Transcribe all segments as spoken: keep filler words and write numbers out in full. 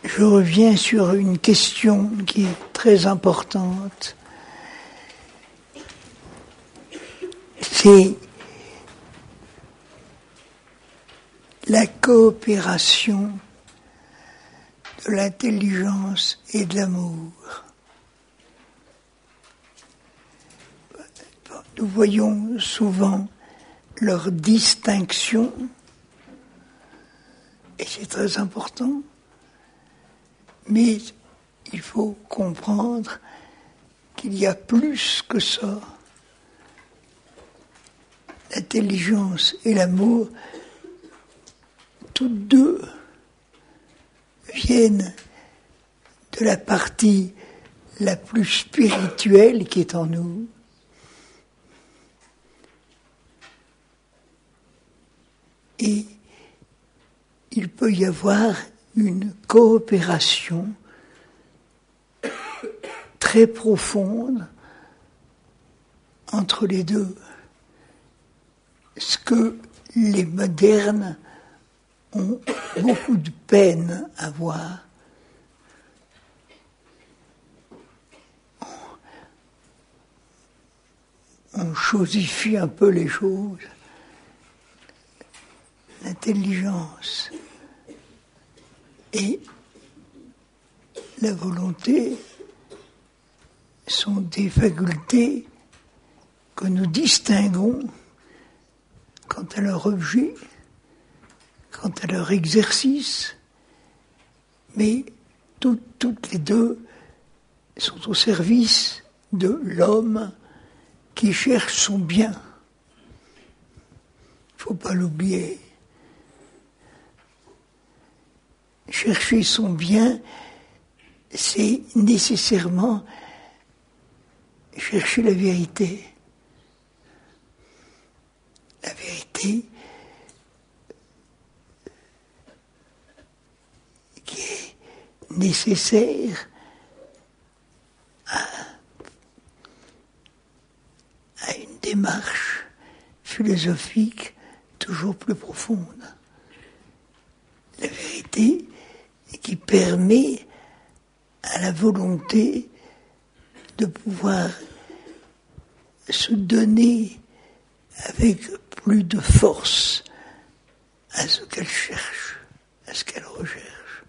je reviens sur une question qui est très importante. C'est la coopération de l'intelligence et de l'amour. Nous voyons souvent leur distinction, et c'est très important, mais il faut comprendre qu'il y a plus que ça. L'intelligence et l'amour, toutes deux, viennent de la partie la plus spirituelle qui est en nous. Et il peut y avoir une coopération très profonde entre les deux. Ce que les modernes ont beaucoup de peine à voir. On chosifie un peu les choses. L'intelligence et la volonté sont des facultés que nous distinguons quant à leur objet, quant à leur exercice, mais tout, toutes les deux sont au service de l'homme qui cherche son bien. Il ne faut pas l'oublier. Chercher son bien, c'est nécessairement chercher la vérité. La vérité qui est nécessaire à, à une démarche philosophique toujours plus profonde. La vérité qui permet à la volonté de pouvoir se donner avec plus de force à ce qu'elle cherche, à ce qu'elle recherche.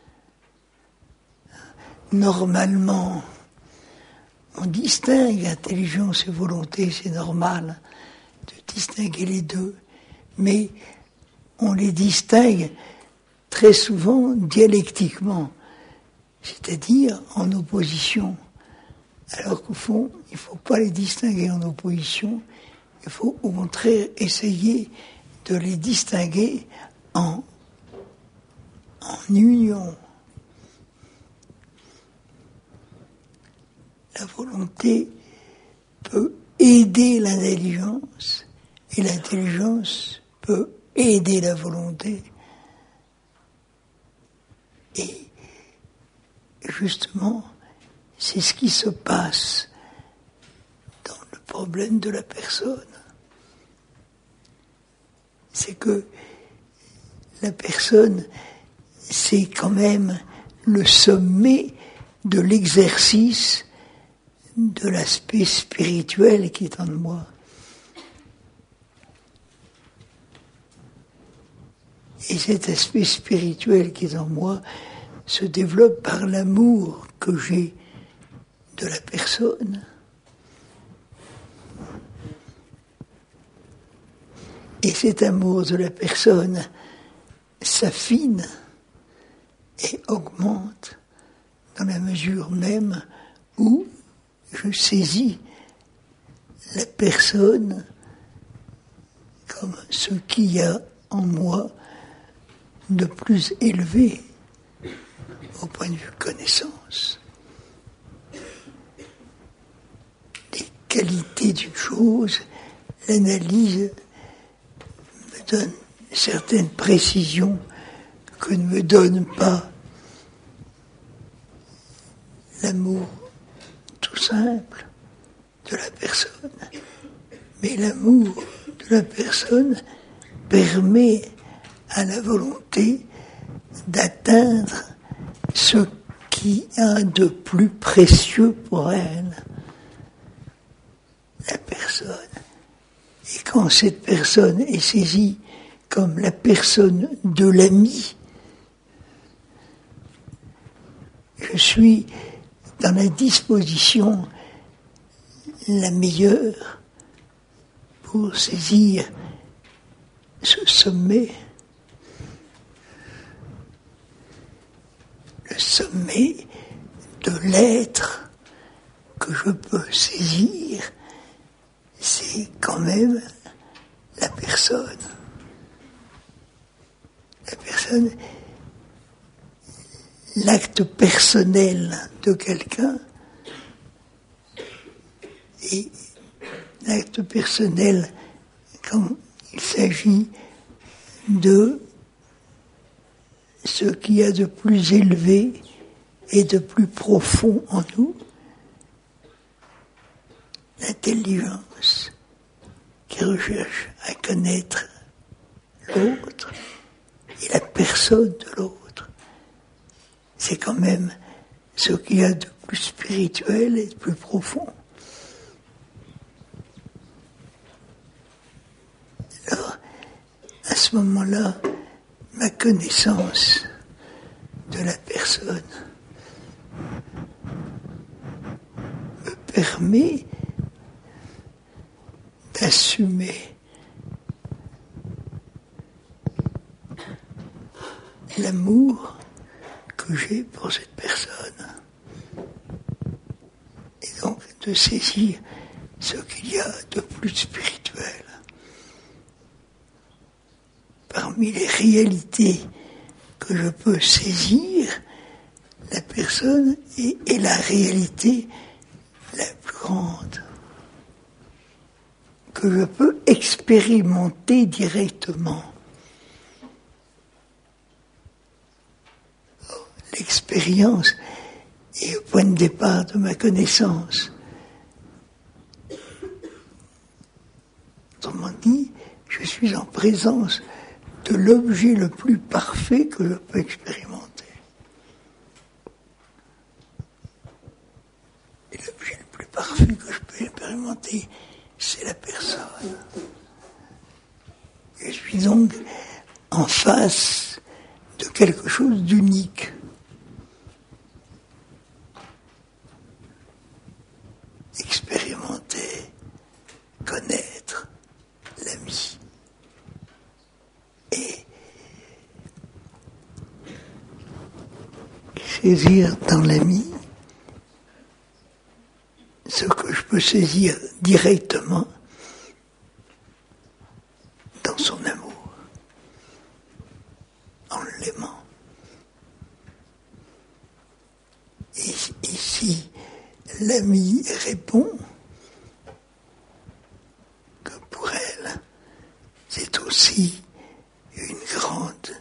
Normalement, on distingue intelligence et volonté, c'est normal de distinguer les deux, mais on les distingue très souvent dialectiquement, c'est-à-dire en opposition. Alors qu'au fond, il ne faut pas les distinguer en opposition, il faut au contraire essayer de les distinguer en, en union. La volonté peut aider l'intelligence et l'intelligence peut aider la volonté. Et justement, c'est ce qui se passe dans le problème de la personne. C'est que la personne, c'est quand même le sommet de l'exercice de l'aspect spirituel qui est en moi. Et cet aspect spirituel qui est en moi se développe par l'amour que j'ai de la personne. Et cet amour de la personne s'affine et augmente dans la mesure même où je saisis la personne comme ce qu'il y a en moi de plus élevé au point de vue connaissance. Les qualités d'une chose, l'analyse me donne certaines précisions que ne me donne pas l'amour tout simple de la personne. Mais l'amour de la personne permet à la volonté d'atteindre ce qui a de plus précieux pour elle, la personne. Et quand cette personne est saisie comme la personne de l'ami, je suis dans la disposition la meilleure pour saisir ce sommet, le sommet de l'être que je peux saisir, c'est quand même la personne. La personne, l'acte personnel de quelqu'un, et l'acte personnel quand il s'agit de ce qu'il y a de plus élevé et de plus profond en nous, l'intelligence qui recherche à connaître l'autre et la personne de l'autre. C'est quand même ce qu'il y a de plus spirituel et de plus profond. Alors, à ce moment-là, ma connaissance de la personne me permet d'assumer l'amour que j'ai pour cette personne et donc de saisir ce qu'il y a de plus spirituel. Parmi les réalités que je peux saisir, la personne est, est la réalité la plus grande que je peux expérimenter directement. L'expérience est au point de départ de ma connaissance. Autrement dit, je suis en présence de l'objet le plus parfait que je peux expérimenter. Et l'objet le plus parfait que je peux expérimenter, c'est la personne. Je suis donc en face de quelque chose d'unique. Expérimenter, connaître l'ami. Et saisir dans l'ami ce que je peux saisir directement dans son amour, en l'aimant. Et ici, l'ami répond que pour elle, c'est aussi une grande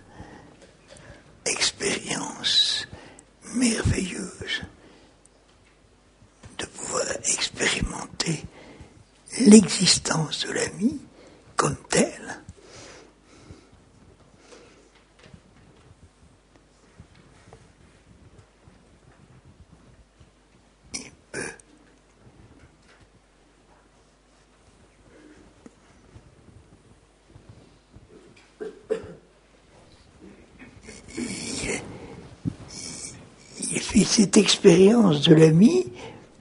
expérience merveilleuse de pouvoir expérimenter l'existence de l'ami comme telle. Il peut il, il fait cette expérience de l'ami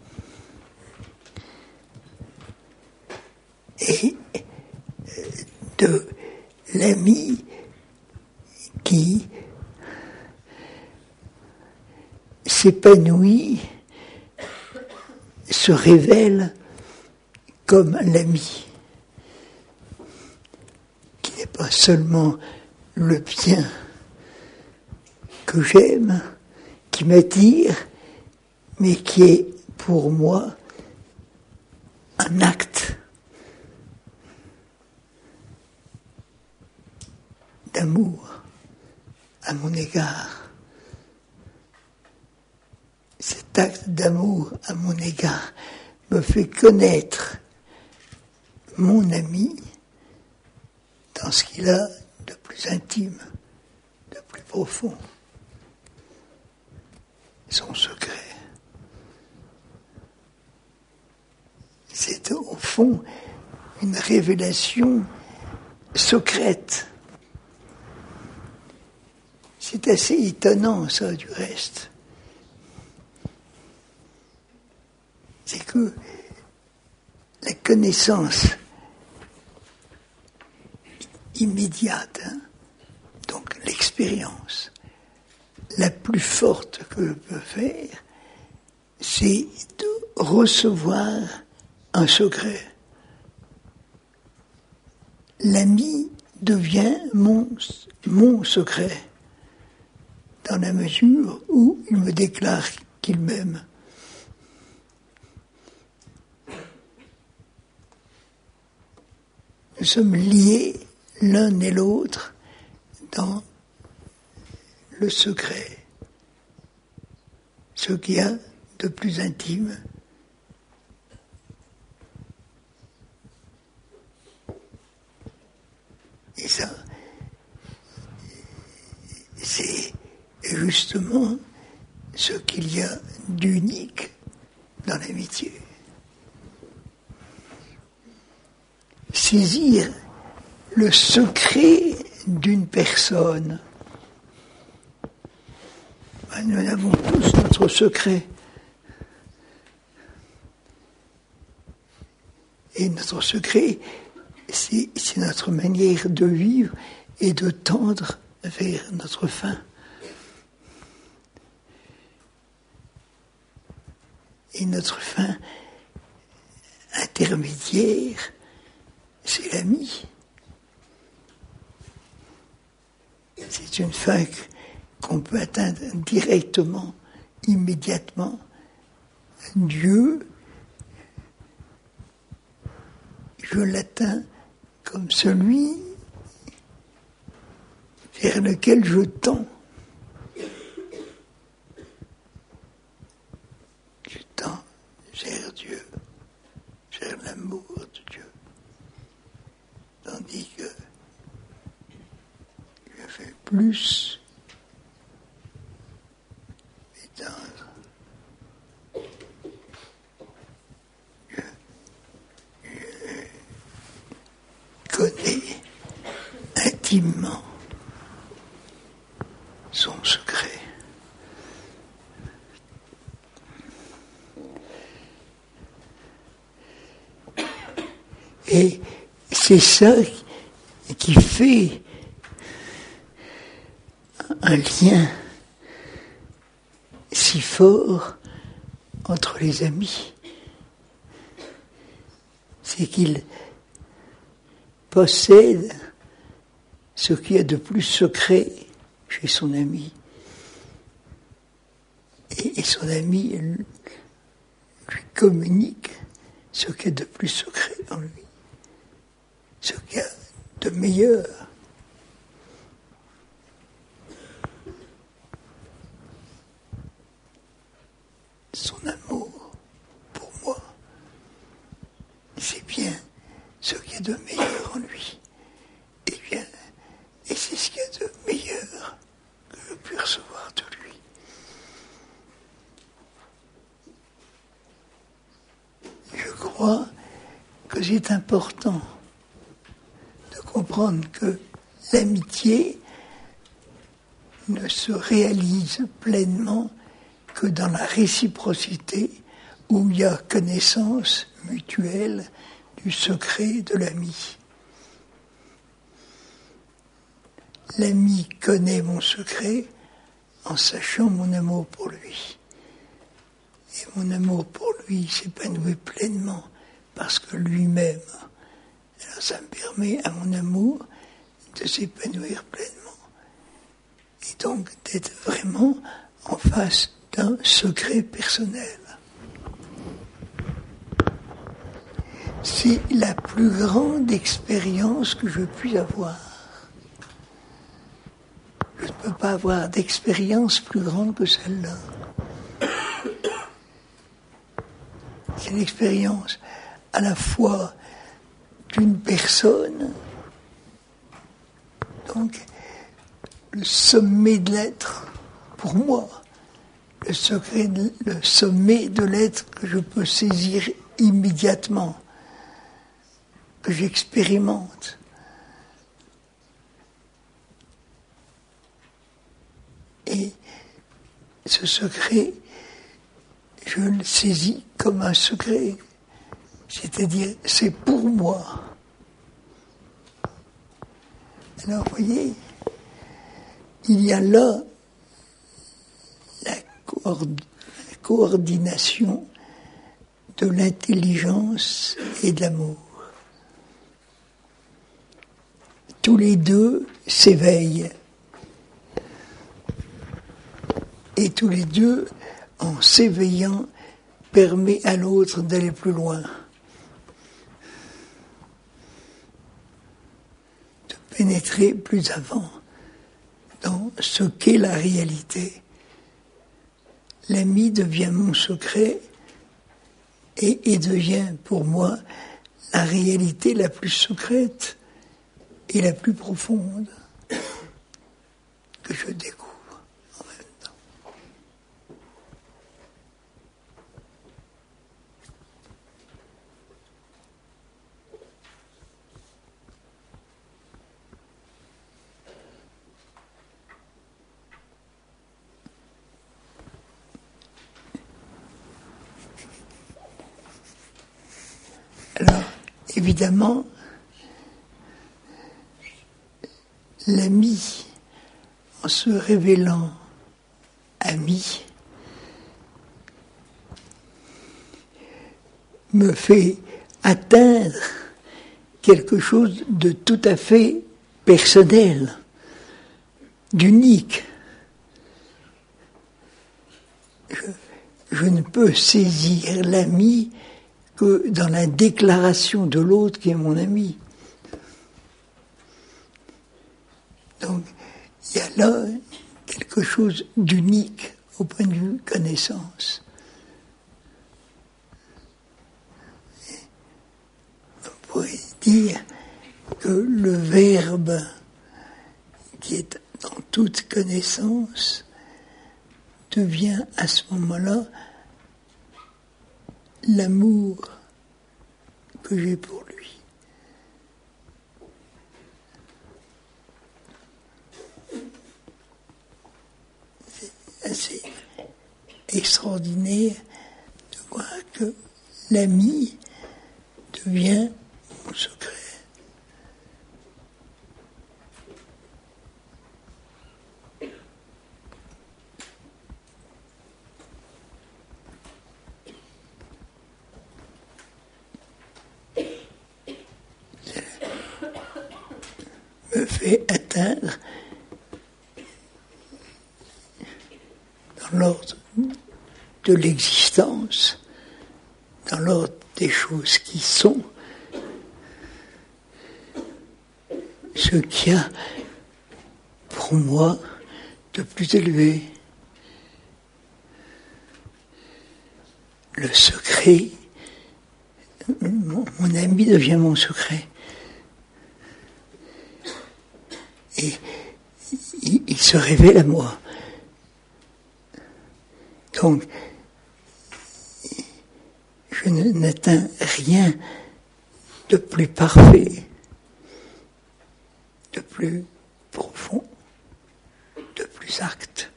et de l'ami qui s'épanouit, se révèle comme l'ami, qui n'est pas seulement le bien que j'aime, qui m'attire, mais qui est pour moi un acte d'amour à mon égard. Cet acte d'amour à mon égard me fait connaître mon ami dans ce qu'il a de plus intime, de plus profond. son secret. C'est au fond une révélation secrète. C'est assez étonnant, ça, du reste. C'est que la connaissance immédiate, hein, donc l'expérience la plus forte que je peux faire, c'est de recevoir un secret. L'ami devient mon, mon secret, dans la mesure où il me déclare qu'il m'aime. Nous sommes liés l'un et l'autre dans le secret, ce qu'il y a de plus intime. Et ça, c'est justement ce qu'il y a d'unique dans l'amitié. Saisir le secret d'une personne. Nous avons tous notre secret. Et notre secret, c'est, c'est notre manière de vivre et de tendre vers notre fin. Et notre fin intermédiaire, c'est l'ami. C'est une fin qu'on peut atteindre directement, immédiatement. Dieu, je l'atteins comme celui vers lequel je tends. Je tends vers Dieu, vers l'amour de Dieu. Tandis que je fais plus étendre. Je, je connais intimement son secret. Et c'est ça qui fait un lien si fort entre les amis. C'est qu'ils possèdent ce qu'il y a de plus secret chez son ami. Et, et son ami lui communique ce qu'il y a de plus secret en lui. Ce qu'il y a de meilleur. Son amour pour moi, c'est bien ce qu'il y a de meilleur en lui. Et bien, et c'est ce qu'il y a de meilleur que je puis recevoir de lui. Je crois que c'est important de comprendre que l'amitié ne se réalise pleinement que dans la réciprocité où il y a connaissance mutuelle du secret de l'ami. L'ami connaît mon secret en sachant mon amour pour lui. Et mon amour pour lui s'épanouit pleinement parce que lui-même. Alors ça me permet à mon amour de s'épanouir pleinement. Et donc d'être vraiment en face d'un secret personnel. C'est la plus grande expérience que je puis avoir. Je ne peux pas avoir d'expérience plus grande que celle-là. C'est l'expérience à la fois d'une personne, donc le sommet de l'être pour moi, le secret, le sommet de l'être que je peux saisir immédiatement, que j'expérimente. Et ce secret, je le saisis comme un secret, c'est-à-dire c'est pour moi. Alors, vous voyez, il y a là la, coord- la coordination de l'intelligence et de l'amour. Tous les deux s'éveillent. Et tous les deux, en s'éveillant, permet à l'autre d'aller plus loin. De pénétrer plus avant dans ce qu'est la réalité. L'ami devient mon secret et, et devient pour moi la réalité la plus secrète et la plus profonde que je découvre. Alors, évidemment, l'ami, en se révélant ami, me fait atteindre quelque chose de tout à fait personnel, d'unique. Je, je ne peux saisir l'ami que dans la déclaration de l'autre qui est mon ami. Donc, il y a là quelque chose d'unique au point de vue connaissance. On pourrait dire que le verbe qui est dans toute connaissance devient à ce moment-là l'amour que j'ai pour lui. C'est assez extraordinaire de voir que l'ami devient mon secret. Me fait atteindre dans l'ordre de l'existence, dans l'ordre des choses qui sont, ce qu'il y a pour moi de plus élevé. Le secret, mon, mon ami devient mon secret. Et il, il se révèle à moi. Donc, je n'atteins rien de plus parfait, de plus profond, de plus exact.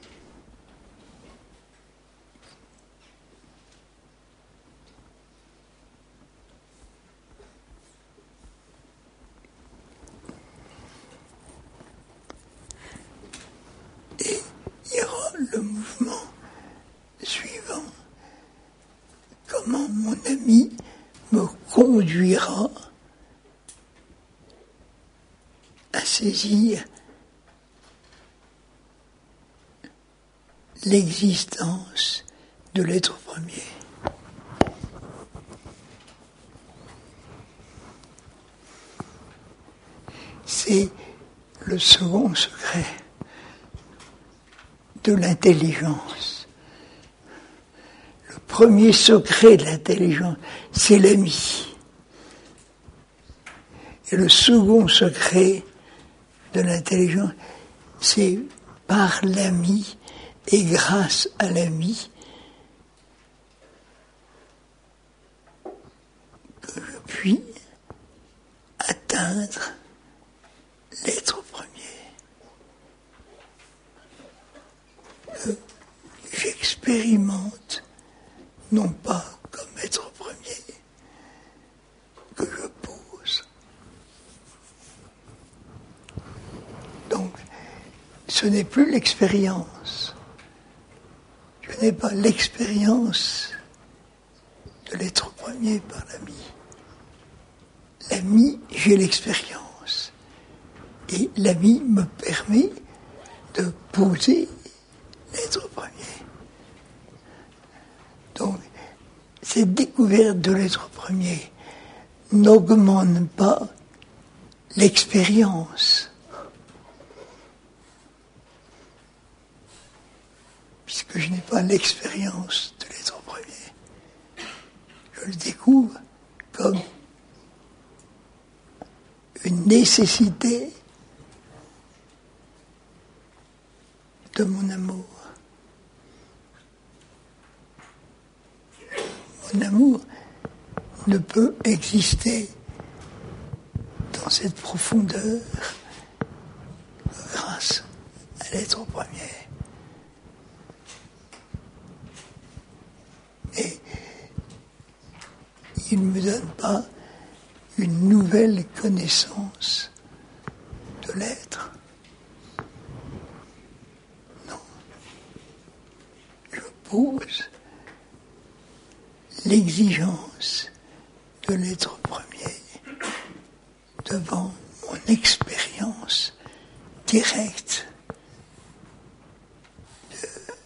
Et il y aura le mouvement suivant. Comment mon ami me conduira à saisir l'existence de l'être premier. C'est le second secret de l'intelligence. Le premier secret de l'intelligence, c'est l'ami. Et le second secret de l'intelligence, c'est par l'ami et grâce à l'ami que je puis atteindre l'être premier, que j'expérimente non pas comme être premier, que je pose. Donc, ce n'est plus l'expérience. Je n'ai pas l'expérience de l'être premier par l'ami. L'ami, j'ai l'expérience. Et l'ami me permet de poser l'être premier. Donc, cette découverte de l'être premier n'augmente pas l'expérience, puisque je n'ai pas l'expérience de l'être premier. Je le découvre comme une nécessité de mon amour. Mon amour ne peut exister dans cette profondeur grâce à l'être premier. Et il ne me donne pas une nouvelle connaissance de l'être. Non. Je pose l'exigence de l'être premier devant mon expérience directe de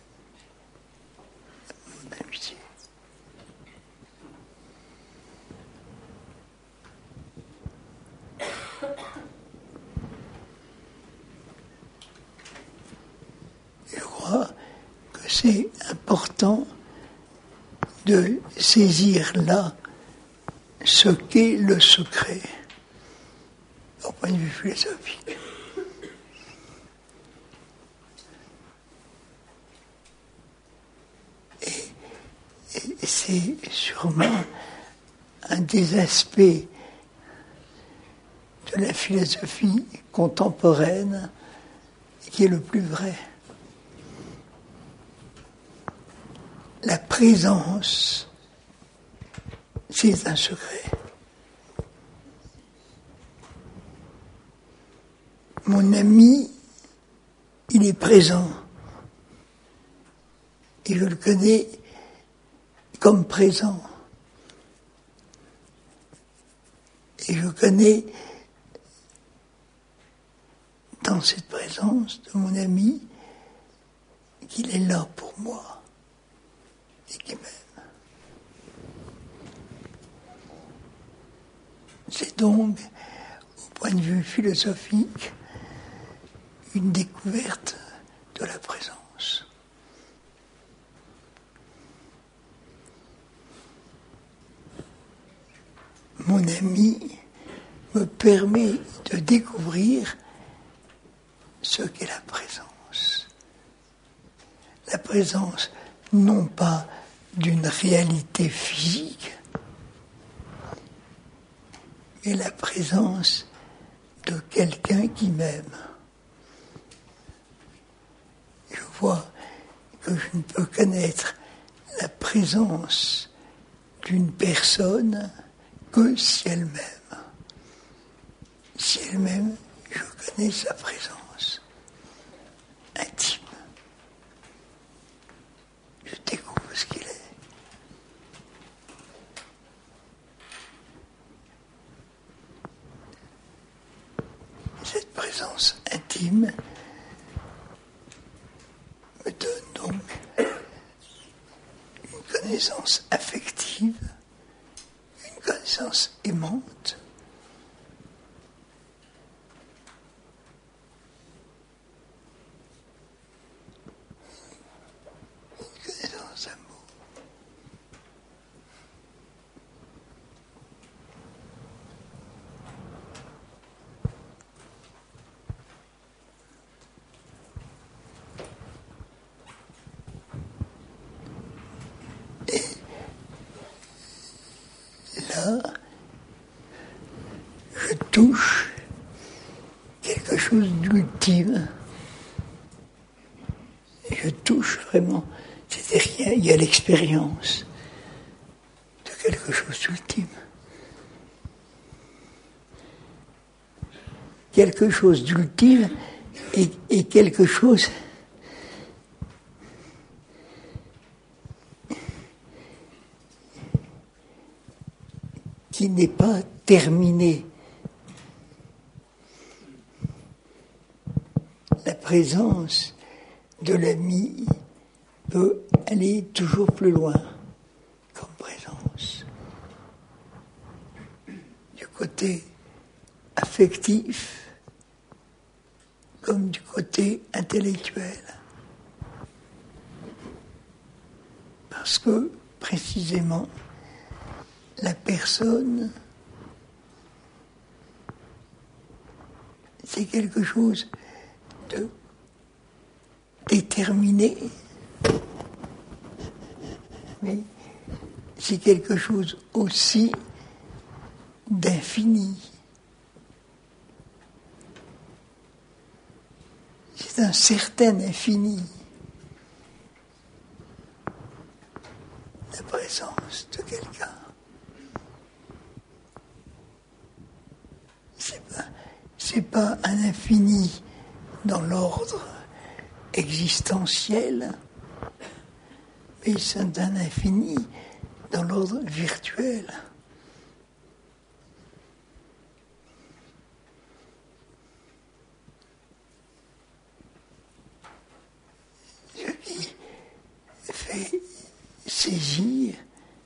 mon amitié. Je crois que c'est important de saisir là ce qu'est le secret, au point de vue philosophique. Et, et c'est sûrement un des aspects de la philosophie contemporaine qui est le plus vrai. La présence, c'est un secret. Mon ami, il est présent. Et je le connais comme présent. Et je connais dans cette présence de mon ami qu'il est là pour moi. Et qui m'aime. C'est donc, au point de vue philosophique, une découverte de la présence. Mon ami me permet de découvrir ce qu'est la présence. La présence, non pas d'une réalité physique, mais la présence de quelqu'un qui m'aime. Je vois que je ne peux connaître la présence d'une personne que si elle m'aime. Si elle m'aime, je connais sa présence intime. Je découvre ce qu'il est. Cette présence intime me donne donc une connaissance affective, une connaissance aimante, une connaissance d'amour. là, je touche quelque chose d'ultime. Je touche vraiment, c'est-à-dire qu'il y a, il y a l'expérience de quelque chose d'ultime. Quelque chose d'ultime et, et quelque chose qui n'est pas terminé. La présence de l'ami peut aller toujours plus loin comme présence. Du côté affectif comme du côté intellectuel. Parce que, précisément, la personne, c'est quelque chose de déterminé, mais c'est quelque chose aussi d'infini. C'est un certain infini, la présence de quelqu'un. C'est pas, c'est pas un infini dans l'ordre existentiel, mais c'est un infini dans l'ordre virtuel. Je lui fais saisir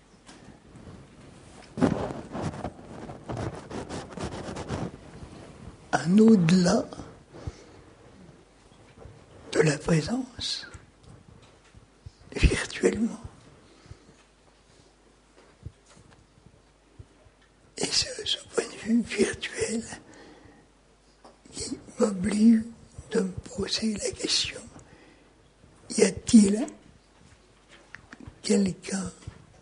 un au-delà de la présence, virtuellement. Et c'est ce point de vue virtuel qui m'oblige de me poser la question, y a-t-il quelqu'un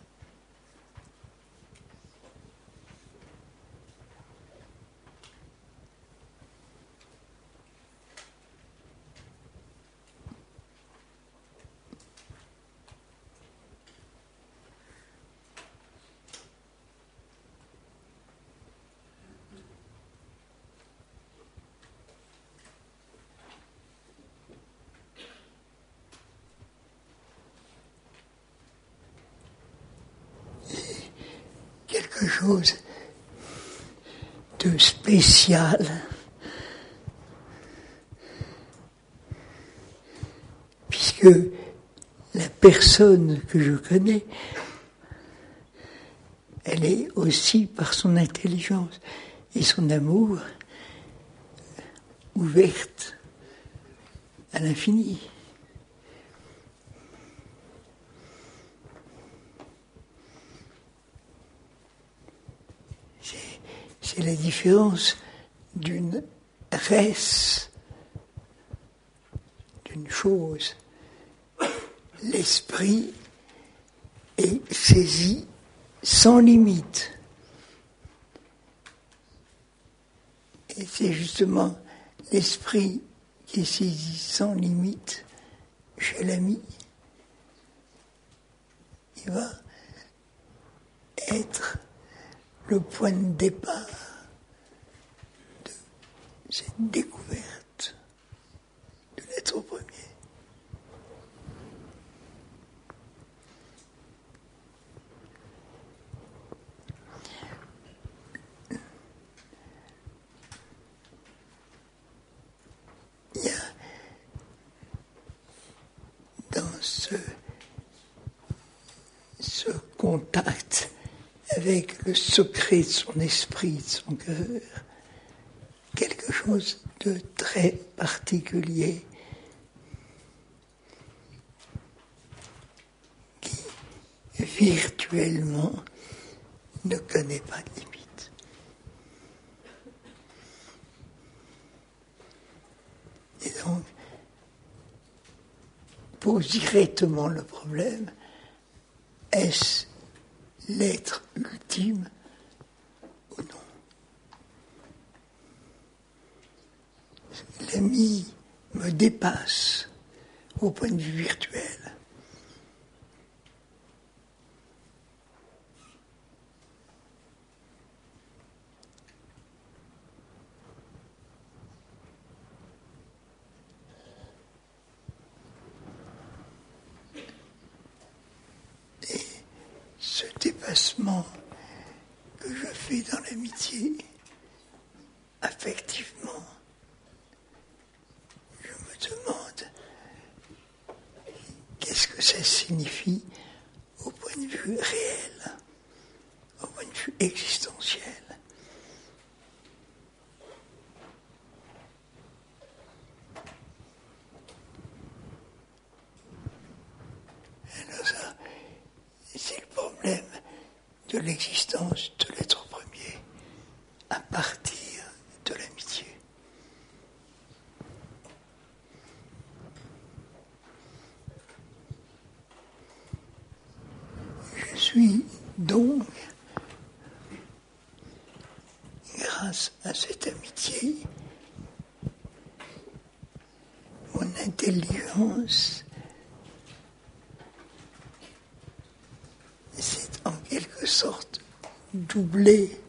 quelque chose de spécial puisque la personne que je connais, elle est aussi par son intelligence et son amour ouverte à l'infini. C'est la différence d'une res, d'une chose. L'esprit est saisi sans limite. Et c'est justement l'esprit qui est saisi sans limite chez l'ami. Il va être le point de départ de cette découverte de l'être premier. Il y a dans ce, ce contact avec le secret de son esprit, de son cœur, quelque chose de très particulier qui virtuellement ne connaît pas de limite. Et donc pose directement le problème, est-ce l'être ultime ami me dépasse au point de vue virtuel, et ce dépassement que je fais dans l'amitié, affectivement, je me demande qu'est-ce que ça signifie au point de vue réel, au point de vue existentiel. Alors ça, c'est le problème de l'existence de l'être premier à partir de l'amitié. Je suis donc, grâce à cette amitié, mon intelligence s'est en quelque sorte doublée.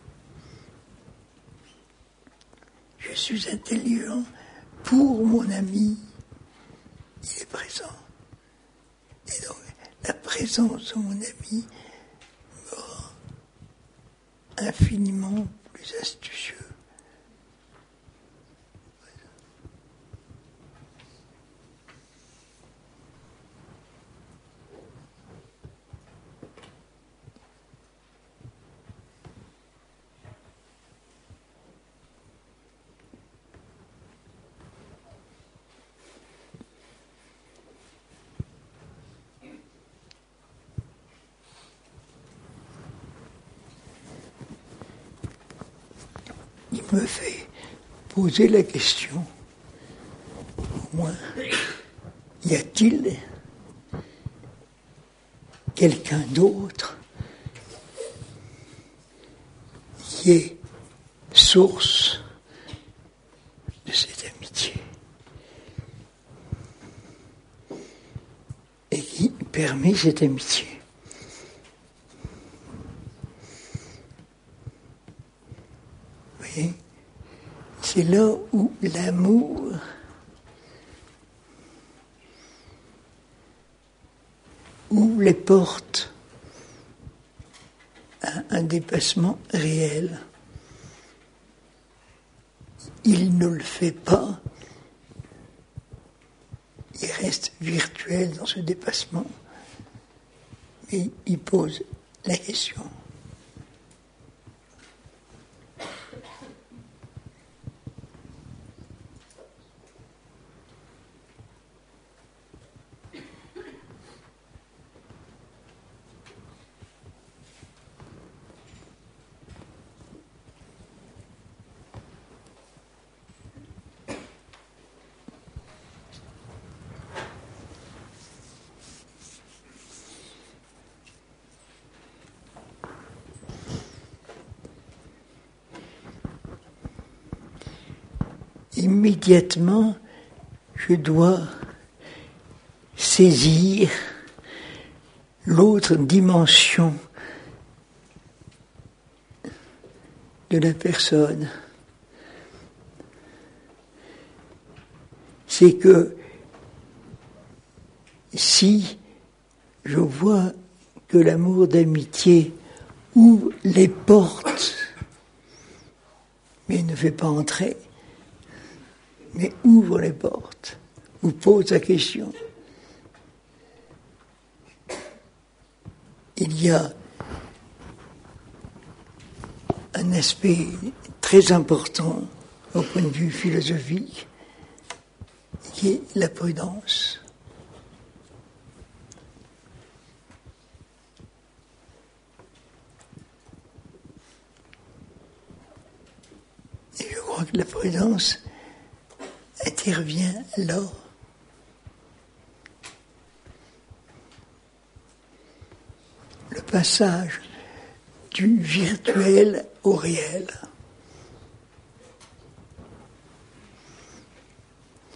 Je suis intelligent pour mon ami, il est présent. Et donc, la présence de mon ami me rend infiniment plus astucieux. Il me fait poser la question, au moins, y a-t-il quelqu'un d'autre qui est source de cette amitié et qui permet cette amitié? C'est là où l'amour ouvre les portes à un dépassement réel. Il ne le fait pas, il reste virtuel dans ce dépassement, mais il pose la question. Immédiatement, je dois saisir l'autre dimension de la personne. C'est que si je vois que l'amour d'amitié ouvre les portes, mais ne fait pas entrer, mais ouvre les portes, ou pose la question. Il y a un aspect très important au point de vue philosophique, qui est la prudence. Et je crois que la prudence intervient là. Le passage du virtuel au réel.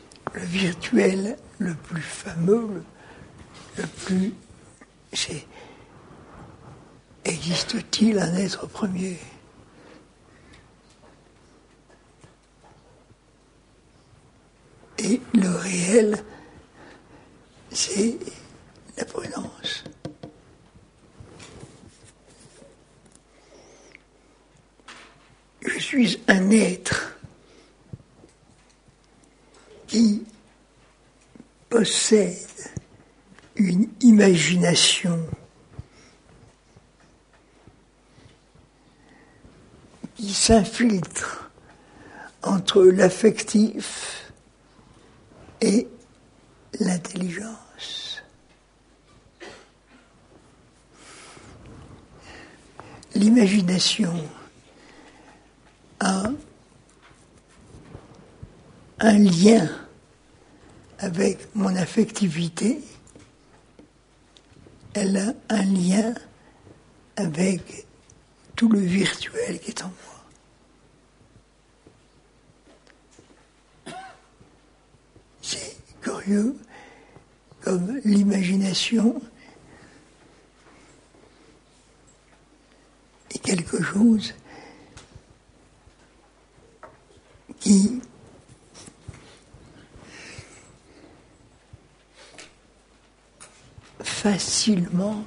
le virtuel le plus fameux, le, le plus... c'est existe-t-il un être premier ? Et le réel, c'est la prudence. Je suis un être qui possède une imagination qui s'infiltre entre l'affectif et l'intelligence. L'imagination a un lien avec mon affectivité, elle a un lien avec tout le virtuel qui est en moi. C'est curieux, comme l'imagination est quelque chose qui facilement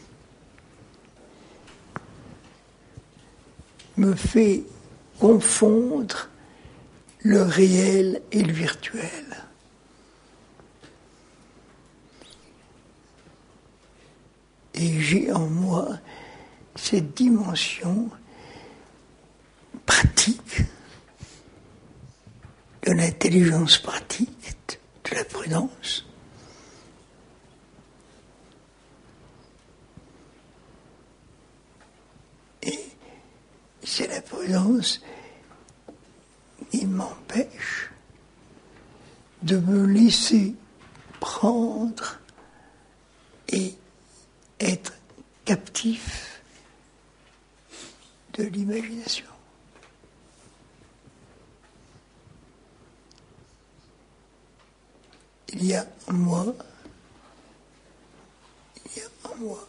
me fait confondre le réel et le virtuel. Et j'ai en moi cette dimension pratique de l'intelligence pratique, de la prudence. Et c'est la prudence qui m'empêche de me laisser prendre et être captif de l'imagination. Il y a en moi, il y a en moi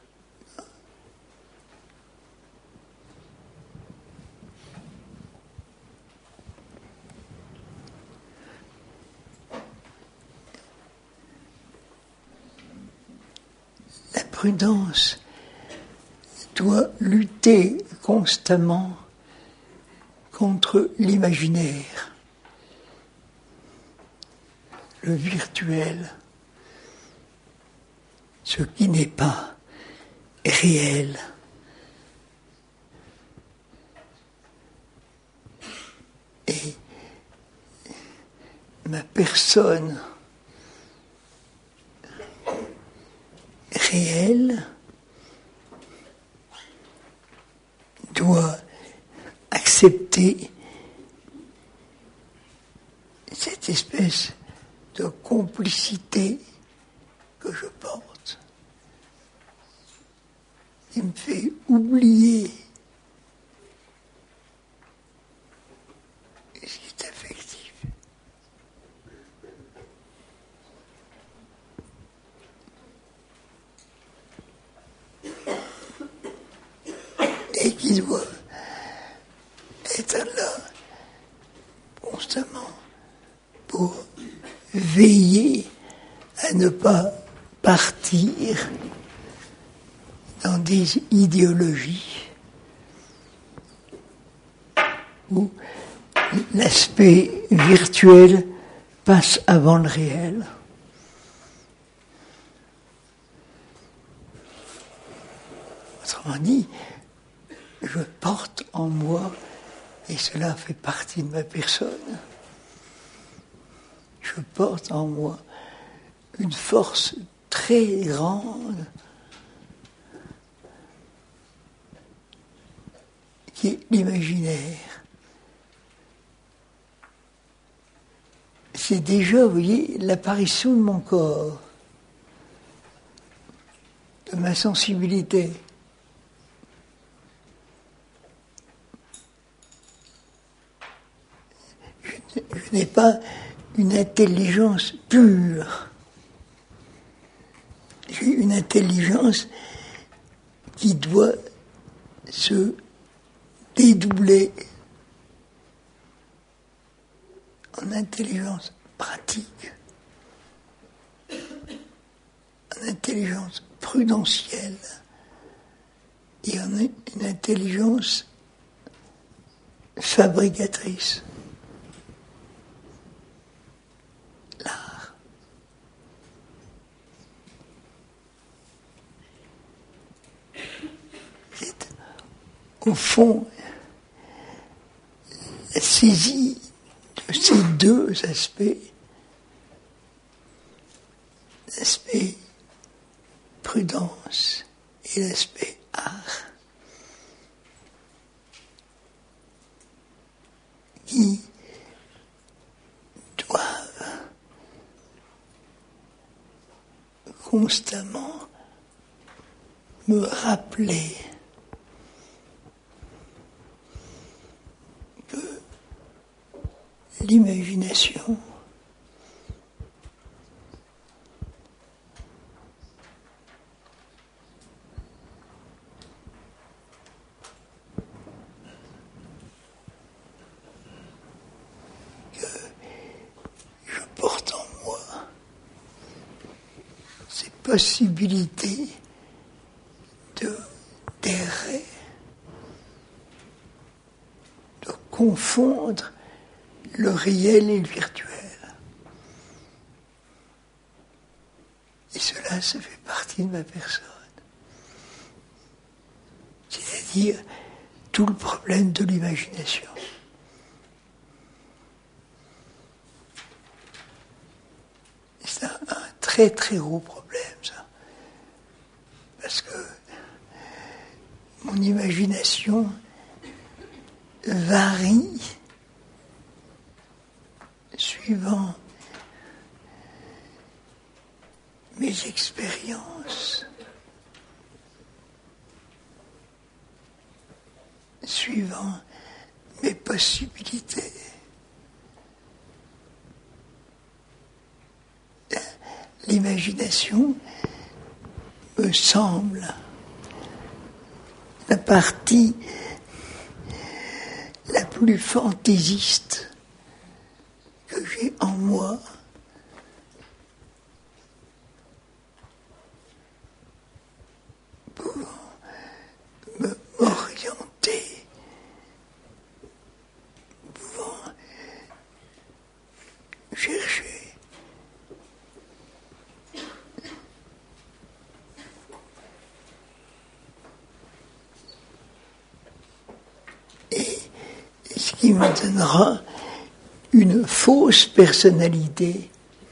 la prudence doit lutter constamment contre l'imaginaire, le virtuel, ce qui n'est pas réel. Et ma personne réelle doit accepter cette espèce de complicité que je porte, qui me fait oublier ce qui est affectif. Et qui doit être là constamment pour veiller à ne pas partir dans des idéologies où l'aspect virtuel passe avant le réel. Autrement dit, je porte en moi, et cela fait partie de ma personne, je porte en moi une force très grande qui est l'imaginaire. C'est déjà, vous voyez, l'apparition de mon corps, de ma sensibilité. Je, je n'ai pas une intelligence pure. J'ai une intelligence qui doit se dédoubler en intelligence pratique, en intelligence prudentielle et en une intelligence fabricatrice. L'art. C'est au fond la saisie de ces deux aspects, l'aspect prudence et l'aspect art, qui doivent constamment me rappeler que l'imagination que je porte en moi ces possibilités de d'errer, de confondre le réel et le virtuel. Et cela, ça fait partie de ma personne. C'est-à-dire tout le problème de l'imagination. C'est un, un très très gros problème, ça. Parce que mon imagination varie suivant mes expériences, suivant mes possibilités. L'imagination me semble la partie la plus fantaisiste que j'ai en moi, pour me m'orienter, pour chercher et ce qui me donnera une fausse personnalité.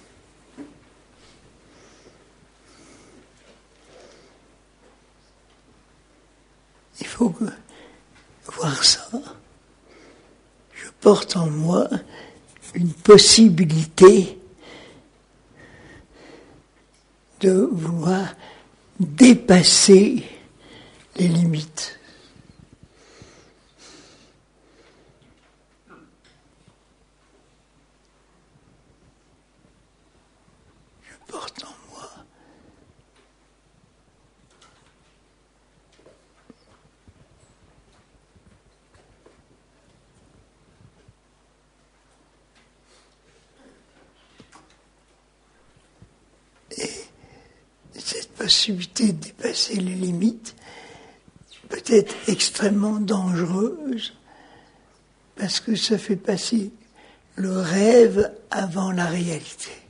Il faut que, voir ça. Je porte en moi une possibilité de vouloir dépasser les limites. Porte en moi et cette possibilité de dépasser les limites peut être extrêmement dangereuse parce que ça fait passer le rêve avant la réalité.